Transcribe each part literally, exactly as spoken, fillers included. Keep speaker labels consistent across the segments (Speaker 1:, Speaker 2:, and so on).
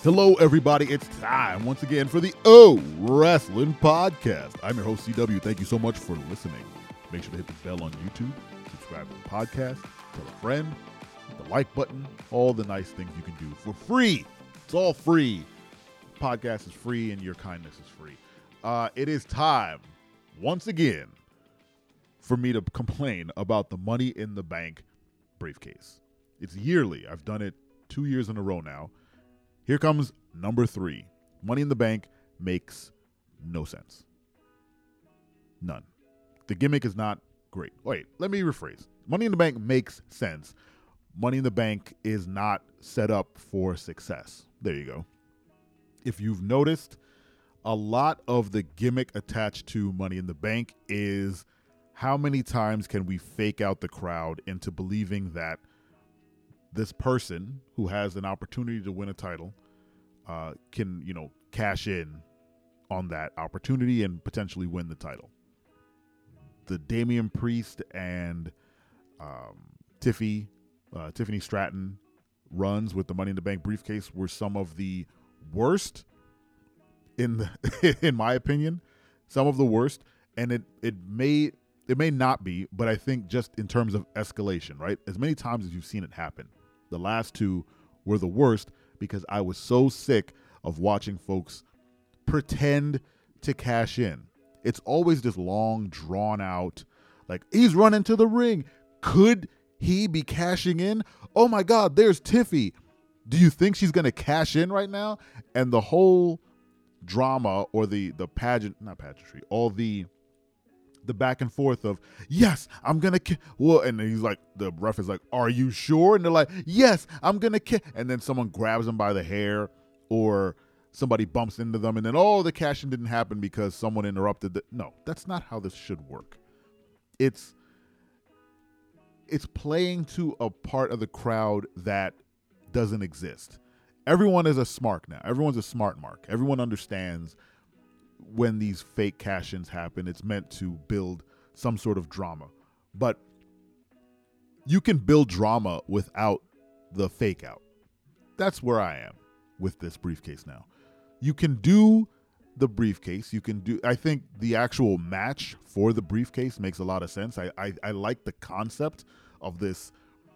Speaker 1: Hello, everybody. It's time once again for the O Wrestling Podcast. I'm your host, C W. Thank you so much for listening. Make sure to hit the bell on YouTube, subscribe to the podcast, tell a friend, hit the like button, all the nice things you can do for free. It's all free. The podcast is free and your kindness is free. Uh, it is time, once again, for me to complain about the Money in the Bank briefcase. It's yearly. I've done it two years in a row now. Here comes number three. Money in the Bank makes no sense. None. The gimmick is not great. Wait, let me rephrase. Money in the Bank makes sense. Money in the Bank is not set up for success. There you go. If you've noticed, a lot of the gimmick attached to Money in the Bank is how many times can we fake out the crowd into believing that this person who has an opportunity to win a title uh, can, you know, cash in on that opportunity and potentially win the title. The Damian Priest and um, Tiffy, uh, Tiffany Stratton runs with the Money in the Bank briefcase were some of the worst, in the, in my opinion, some of the worst. And it it may it may not be, but I think just in terms of escalation, right? As many times as you've seen it happen. The last two were the worst because I was so sick of watching folks pretend to cash in. It's always this long, drawn out, like, he's running to the ring. Could he be cashing in? Oh my God, there's Tiffy. Do you think she's going to cash in right now? And the whole drama or the, the pageant, not pageantry, all the the back and forth of, yes, I'm going to, ki-. well, and he's like, the ref is like, are you sure? And they're like, yes, I'm going to, ki-. and then someone grabs them by the hair or somebody bumps into them and then, oh, the cash-in didn't happen because someone interrupted. The-. No, that's not how this should work. It's, it's playing to a part of the crowd that doesn't exist. Everyone is a smart now. Everyone's a smart mark. Everyone understands when these fake cash-ins happen, it's meant to build some sort of drama. But you can build drama without the fake out. That's where I am with this briefcase now. You can do the briefcase. You can do, I think the actual match for the briefcase makes a lot of sense. I, I, I like the concept of this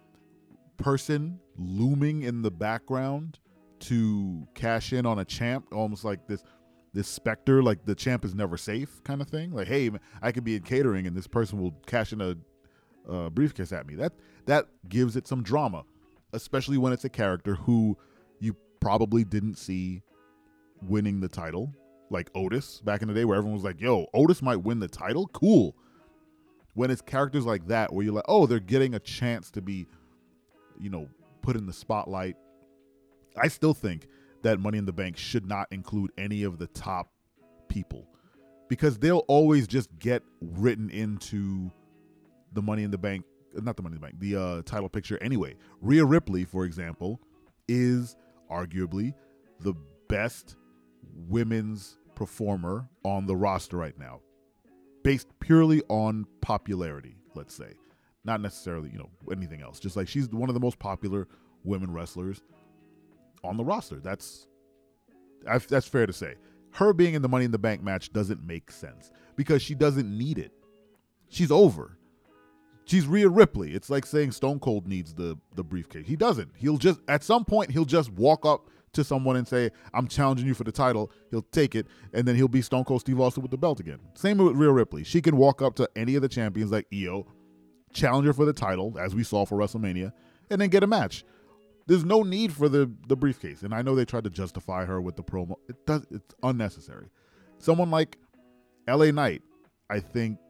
Speaker 1: person looming in the background to cash in on a champ, almost like this this specter, like the champ is never safe kind of thing. Like, hey, I could be in catering and this person will cash in a uh, briefcase at me. That that gives it some drama, especially when it's a character who you probably didn't see winning the title, like Otis back in the day where everyone was like, yo, Otis might win the title? Cool. When it's characters like that where you're like, oh, they're getting a chance to be, you know, put in the spotlight. I still think that Money in the Bank should not include any of the top people because they'll always just get written into the Money in the Bank, not the Money in the Bank, the uh, title picture anyway. Rhea Ripley, for example, is arguably the best women's performer on the roster right now, based purely on popularity, let's say. Not necessarily, you know, anything else. Just like she's one of the most popular women wrestlers on the roster. That's that's fair to say. Her being in the Money in the Bank match doesn't make sense because she doesn't need it. She's over. She's Rhea Ripley. It's like saying Stone Cold needs the the briefcase. He doesn't. He'll just, at some point, he'll just walk up to someone and say, I'm challenging you for the title. He'll take it, and then he'll be Stone Cold Steve Austin with the belt again. Same with Rhea Ripley. She can walk up to any of the champions like Io, challenge her for the title, as we saw for WrestleMania, and then get a match. There's no need for the, the briefcase. And I know they tried to justify her with the promo. It does, it's unnecessary. Someone like L A Knight, I think,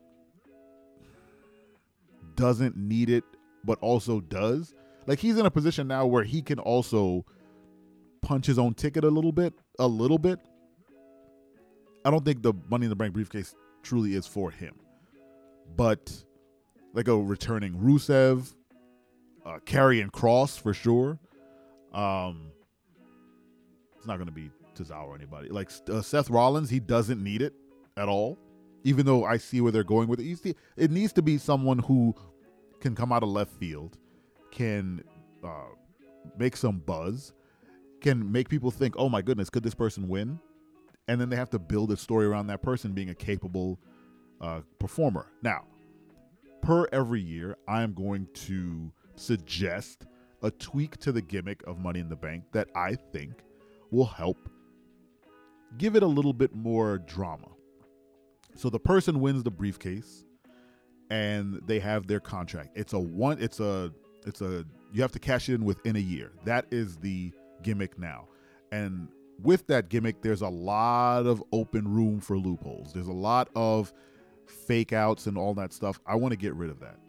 Speaker 1: doesn't need it, but also does. Like, he's in a position now where he can also punch his own ticket a little bit, a little bit. I don't think the Money in the Bank briefcase truly is for him. But like a returning Rusev, uh, Karrion Kross for sure. Um, it's not going to be Tozawa or anybody. Like uh, Seth Rollins, he doesn't need it at all. Even though I see where they're going with it. It needs to be someone who can come out of left field, can uh, make some buzz, can make people think, oh my goodness, could this person win? And then they have to build a story around that person being a capable uh, performer. Now, per every year, I am going to suggest a tweak to the gimmick of Money in the Bank that I think will help give it a little bit more drama. So the person wins the briefcase and they have their contract. It's a one, it's a, it's a, you have to cash it in within a year. That is the gimmick now. And with that gimmick, there's a lot of open room for loopholes. There's a lot of fake outs and all that stuff. I want to get rid of that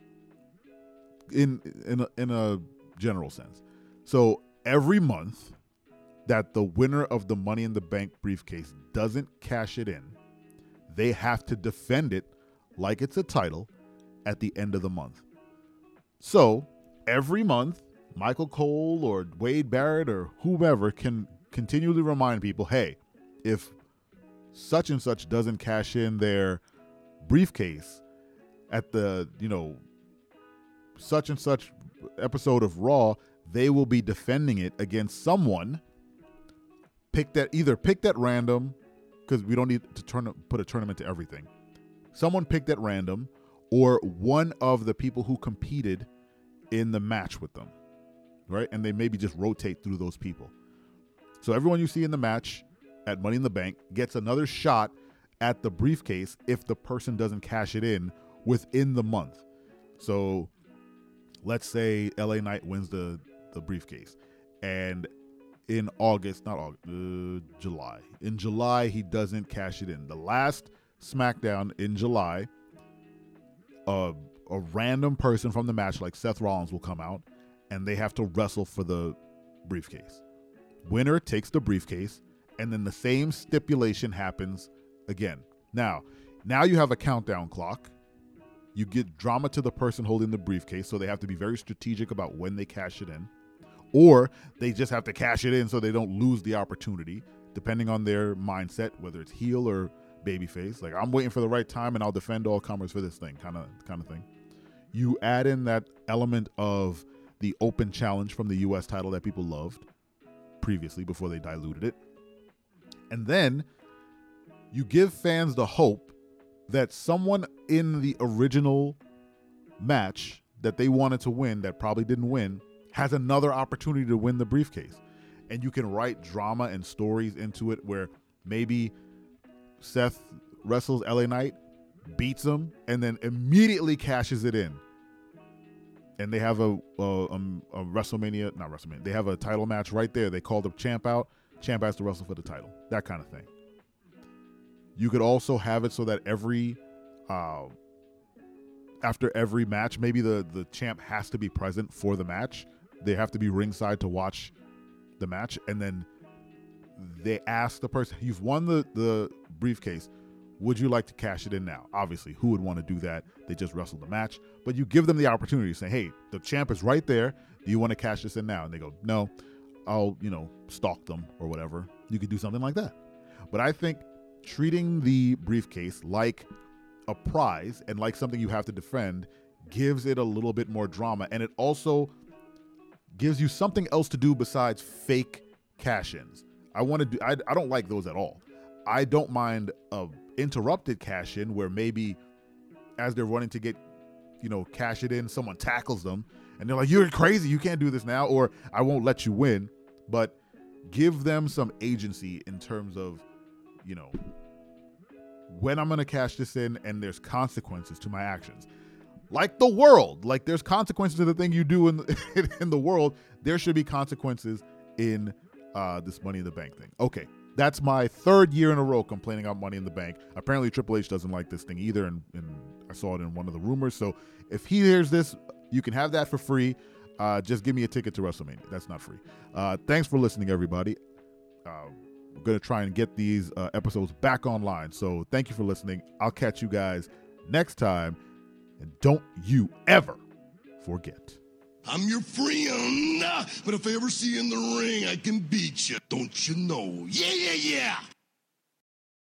Speaker 1: in, in, a, in a general sense. So every month that the winner of the Money in the Bank briefcase doesn't cash it in, they have to defend it like it's a title at the end of the month. So every month, Michael Cole or Wade Barrett or whomever can continually remind people, hey, if such and such doesn't cash in their briefcase at the, you know, such and such episode of Raw, they will be defending it against someone picked at either picked at random, because we don't need to turn put a tournament to everything. Someone picked at random, or one of the people who competed in the match with them, right? And they maybe just rotate through those people. So everyone you see in the match at Money in the Bank gets another shot at the briefcase if the person doesn't cash it in within the month. So let's say L A Knight wins the, the briefcase, and in August, not August, uh, July. In July, he doesn't cash it in. The last SmackDown in July, uh, a random person from the match, like Seth Rollins, will come out, and they have to wrestle for the briefcase. Winner takes the briefcase, and then the same stipulation happens again. Now, now you have a countdown clock. You get drama to the person holding the briefcase, so they have to be very strategic about when they cash it in. Or they just have to cash it in so they don't lose the opportunity, depending on their mindset, whether it's heel or babyface. Like, I'm waiting for the right time and I'll defend all comers for this thing, kind of kind of thing. You add in that element of the open challenge from the U S title that people loved previously before they diluted it. And then you give fans the hope that someone in the original match that they wanted to win that probably didn't win has another opportunity to win the briefcase. And you can write drama and stories into it where maybe Seth wrestles L A Knight, beats him, and then immediately cashes it in. And they have a, a, a WrestleMania, not WrestleMania, they have a title match right there. They call the champ out. Champ has to wrestle for the title. That kind of thing. You could also have it so that every, uh, after every match, maybe the, the champ has to be present for the match. They have to be ringside to watch the match. And then they ask the person, you've won the, the briefcase. Would you like to cash it in now? Obviously, who would want to do that? They just wrestled the match. But you give them the opportunity to say, hey, the champ is right there. Do you want to cash this in now? And they go, no, I'll, you know, stalk them or whatever. You could do something like that. But I think treating the briefcase like a prize and like something you have to defend gives it a little bit more drama. And it also gives you something else to do besides fake cash-ins. I want to do, I, I don't like those at all. I don't mind a interrupted cash in where maybe as they're running to get, you know, cash it in, someone tackles them and they're like, you're crazy, you can't do this now, or I won't let you win. But give them some agency in terms of, you know, when I'm going to cash this in and there's consequences to my actions. Like the world, like there's consequences to the thing you do in the, in the world. There should be consequences in uh, this Money in the Bank thing. Okay. That's my third year in a row complaining about Money in the Bank. Apparently Triple H doesn't like this thing either, and, and I saw it in one of the rumors. So if he hears this, you can have that for free. Uh, just give me a ticket to WrestleMania. That's not free. Uh, thanks for listening, everybody. Uh, we're going to try and get these uh, episodes back online. So thank you for listening. I'll catch you guys next time. And don't you ever forget.
Speaker 2: I'm your friend, but if I ever see you in the ring, I can beat you. Don't you know? Yeah, yeah, yeah.